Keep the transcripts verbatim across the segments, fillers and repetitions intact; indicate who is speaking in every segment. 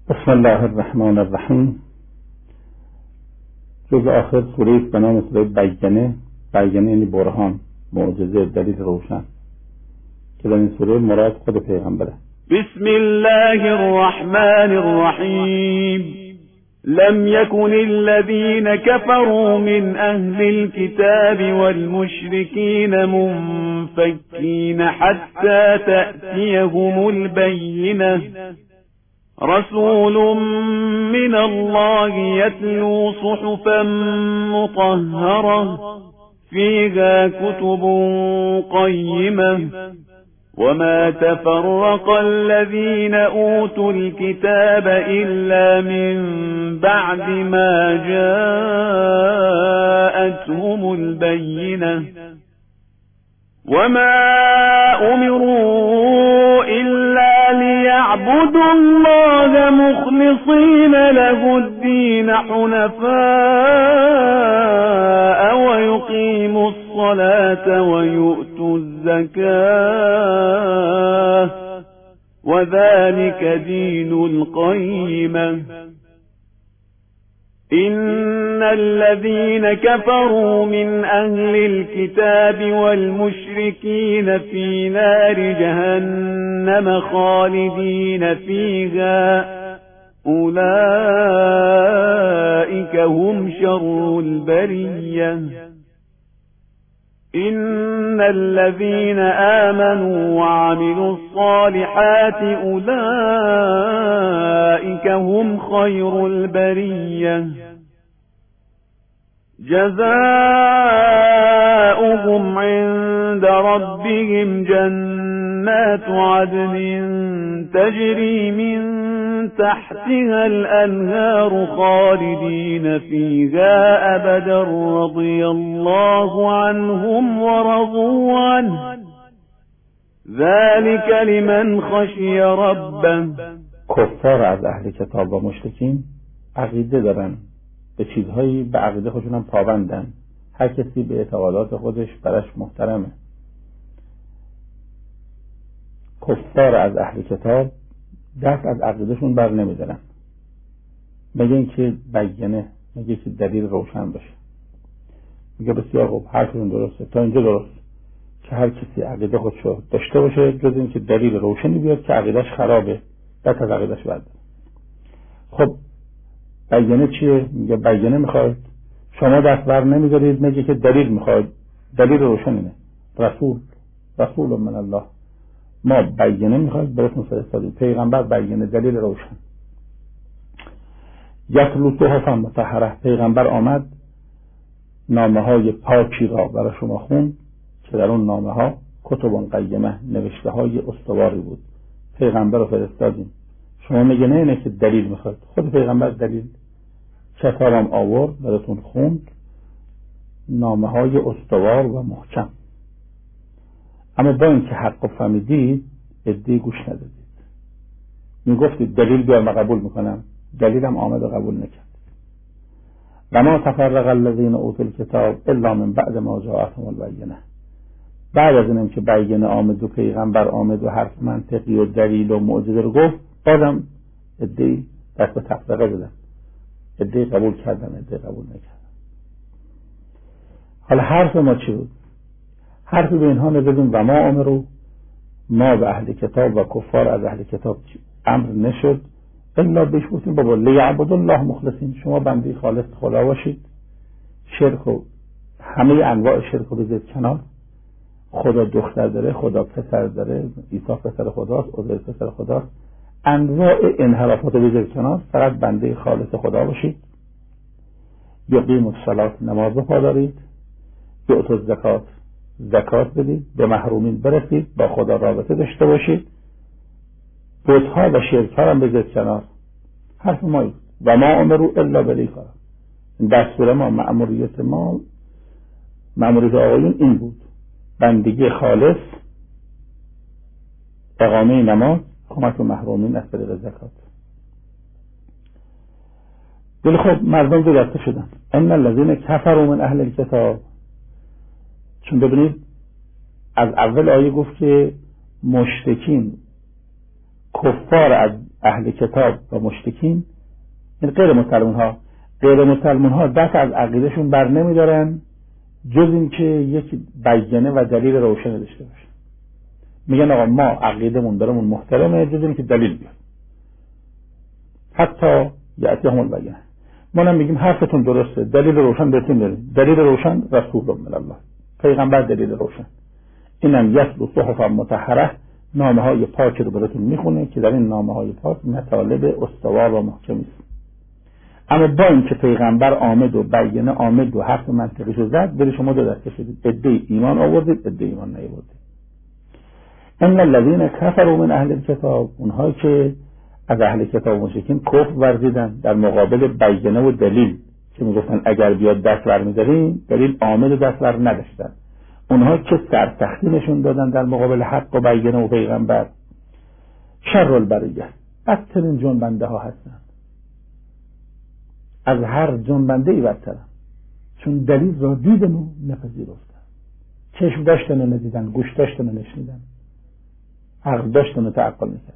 Speaker 1: بسم الله الرحمن الرحیم. جز آخر سوره است به نام سوره بیانه. بیانه یعنی برهان، معجزه، دلیل روشن، که در این سوره مراد خود پیغمبره.
Speaker 2: بسم الله الرحمن الرحیم. لم يكن الذين كفروا من أهل الكتاب والمشركين منفكين حتى تأتيهم البينة رسول من الله يتلو صحفا مطهرة فيها كتب قيمة وما تفرق الذين أوتوا الكتاب إلا من بعد ما جاءتهم البينة وما أمروا إلا ليعبدوا الله مخلصين له الدين حنفاء ويقيموا الصلاة ويؤتوا الزكاة وذلك دين القيمة إن الذين كفروا من أهل الكتاب والمشركين في نار جهنم خالدين فيها أولئك هم شر البرية إن الذين آمنوا وعملوا الصالحات أولئك هم خير البرية جزاؤهم عند ربهم جنات عدن تجري من تحتها الأنهار خالدين فيها أبدا رضي الله عنهم ورضوا عنه ذلك لمن خشي ربه.
Speaker 1: کفار از اهل کتاب و مشرکین عقیده دارن، به چیزهایی به عقیده خودشون هم پابندن. هر کسی به اعتقادات خودش برش محترمه. کفار از اهل کتاب دست از عقیدهشون بر نمیدارن، مگه اینکه بیانه، مگه که دلیل روشن باشه. میگه بسیار خوب، حرفشون درسته، تا اینجا درست که هر کسی عقیده خودشو داشته باشه، جز اینکه دلیل روشنی بیاد که عقیدهش خرابه دست از عقیدهش برداره. خب بیانه چیه؟ میگه بیانه میخواید، شما دست بر نمیدارید مگه که دلیل میخواید. دلیل روشن اینه، رسول رسول من الله، ما بیانه میخواید براتون فرستادیم، پیغمبر بیانه، دلیل روشن. یتلو صحفا مطهره، پیغمبر آمد نامه های پاکی را برای شما خوند که در اون نامه ها کتب قیمه، نوشته های استواری بود. پیغمبر رو فرستادیم، شما میگه نه اینه که دلیل میخواید. خود پیغمبر دلیل کتابم آورد براتون خوند، نامه های استوار و محکم. اما با اینکه حق و فهمیدید ادعی گوش ندادید، میگفتید دلیل بیار من قبول میکنم، دلیلم آمد و قبول نکرد. و ما تفرق الذین اوتوا الکتاب الا من بعد ما جاءتهم البینه، بعد از اینم که بیانه آمد و پیغمبر آمد و حرف منطقی و دلیل و معجزه رو گفت، بعدم ادعی دست به تفرقه دادن، ادعی قبول کردن، ادعی قبول نکردن. حالا حرف ما چی بود؟ حرفی به اینها نزدیم و ما امرو، ما به اهل کتاب و کفار از اهل کتاب امر نشد الا بهش گفتیم بابا لیعبدوا الله مخلصین، شما بنده خالص خدا باشید، شرک و همه انواع شرک رو بذارید کنار. خدا دختر داره، خدا پسر داره، عیسی پسر خداست، عزیر پسر خداست، انواع انحرافات رو بذارید کنار، فقط بنده خالص خدا باشید. یقیموا الصلاة، نماز رو پا دارید. یؤتوا الزکات، زکات بدید، به محرومین برسید، با خدا رابطه داشته باشید، بت‌ها و شرک‌ها هم بذارید کنار. حرف ما و ما امروا الا بالاطاعه، دستور ما، مأموریت ما، مأموریت آقایون این بود: بندگی خالص، اقامه نماز، کمک و محرومین از طریق زکات. ولی خب مردم دو دسته شدن. ان الذين كفروا من اهل الكتاب، چون ببینید از اول آیه گفت که مشرکین، کفار از اهل کتاب و مشرکین، این غیر مسلمان ها غیر مسلمان ها دست از عقیدهشون بر نمیدارن جز این که یک بیانه و دلیل روشن داشته باشه. میگن آقا ما عقیدمون برامون محترمه جز این که دلیل بیاد، حتی یعطی همون بیانه. ما هم میگیم حرفتون درسته، دلیل روشن بهتون داریم. دلیل روشن رسول من الله، پیغمبر دلیل روشن. اینم یتلو صحفا مطهره، نامه های پاک رو براتون میخونه که در این نامه های پاک مطالب استوار و محکمی است. اما با این که پیغمبر آمد و بیانه آمد و حرف منطقی شو زد، بری شما دو دسته شدید، عده ایمان آوردید، عده ایمان نیاوردید. ان الذين كفروا من اهل الكتاب، اونهایی که از اهل کتاب و مشرکین کفر ورزیدن در مقابل بیانه و دلیل که میگفتن اگر بیاد دست بر می‌داریم، دلیل آمد و دست بر نداشتن. اونها که سرسختی نشون دادن در مقابل حق و بیانه و پیغمبر، شر البریه، بدترین جنبنده ها هستن، از هر جنبنده ای بدترن، چون دلیل را دیدن و نپذیرفتن، چشم داشتن و ندیدن، گوش داشتن و نشنیدن، عقل داشتن و تعقل نکردن.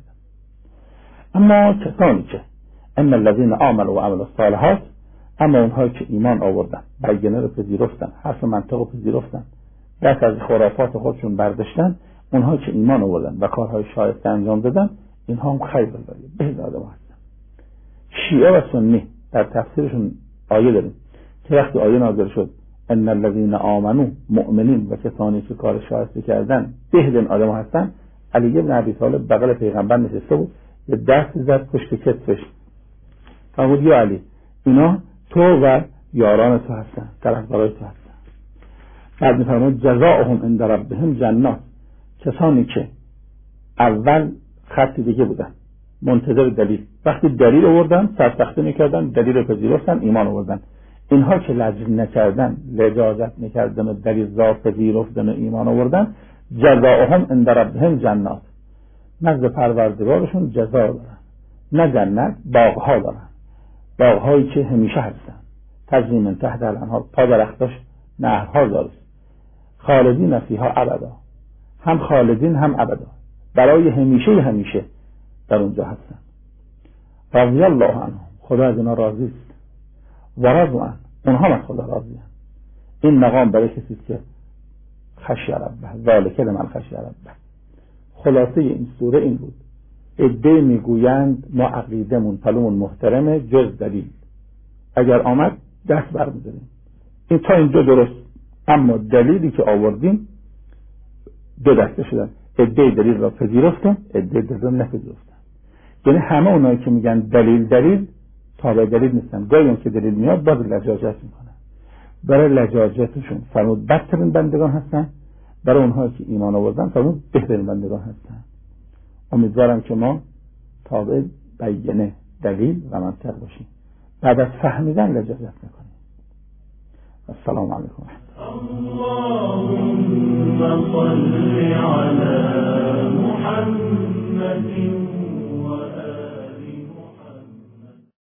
Speaker 1: اما کسانی که ان الذين آمنوا و عملوا الصالحات، اما اونهایی که ایمان آوردن، بیانه رو پذیرفتن، حرف منطق رو پذیرفتن، دست از خرافات خودشون برداشتن، اونهایی که ایمان آوردن و کارهای شایسته انجام دادن، اینها هم خیر البریه، بهترین آدم هستن. شیعه و سنی در تفسیرشون آیه داریم که وقتی آیه نازل شد ان الذين آمنوا، مؤمنین و کسانی که کار شایسته کردن بهترین آدم هستن، علی بن ابی طالب بغل پیغمبر نشسته بود، یه دست زد پشت کتفش، فرمود یا علی، اینا تو و یاران تو هستن، طرفدارای تو هستن. بعد میفرمود جزاؤهم عند ربهم جنات، کسانی که اول خط دیگه بودن منتظر دلیل، وقتی دلیل آوردن سرسختی نکردن، دلیل پذیرفتن، ایمان آوردن، اینها که لجن نکردن، لجاجت نکردن، دلیل را پذیرفتن، ایمان آوردن، جزاؤهم عند ربهم جنات، نزد پروردگارشون جزا دارن، نه جنت، باغها دارن، باغهایی که همیشه هستن، تجری من تحت الانهار، پا درختاش نهرها دارست، خالدین فیها ابدا، هم خالدین هم ابدا، برای همیشه همیشه در اونجا هستن. رضی الله عنهم، خدا از اینا راضی است، و رضوا عنه، اونها از خدا راضی هستند. این مقام برای کسی که خشی ربه، ذالک لمن خشی ربه. خلاصه این سوره این بود، عده میگویند ما عقیدمون پلومون محترمه جز دلیل، اگر آمد دست برمی‌داریم. این تا اینجا درست، اما دلیلی که آوردیم دو دسته شدن، عده دلیل را پذیرفتن، عده دلیل را نپذیرفتن. یعنی همه اونایی که میگن دلیل دلیل تابع دلیل نیستن، گاهی هم که دلیل میاد باز لجاجت میکنن. برای لجاجتشون فرمود بدترین بندگان هستن، برای اونهایی که ایمان آوردن فرمود بهترین بندگان هستن. امیدوارم که ما تابع بیانه، دلیل و منطق باشیم، بعد از فهمیدن لجاجت نکنیم. السلام علیکم.
Speaker 3: اللهم صل على محمد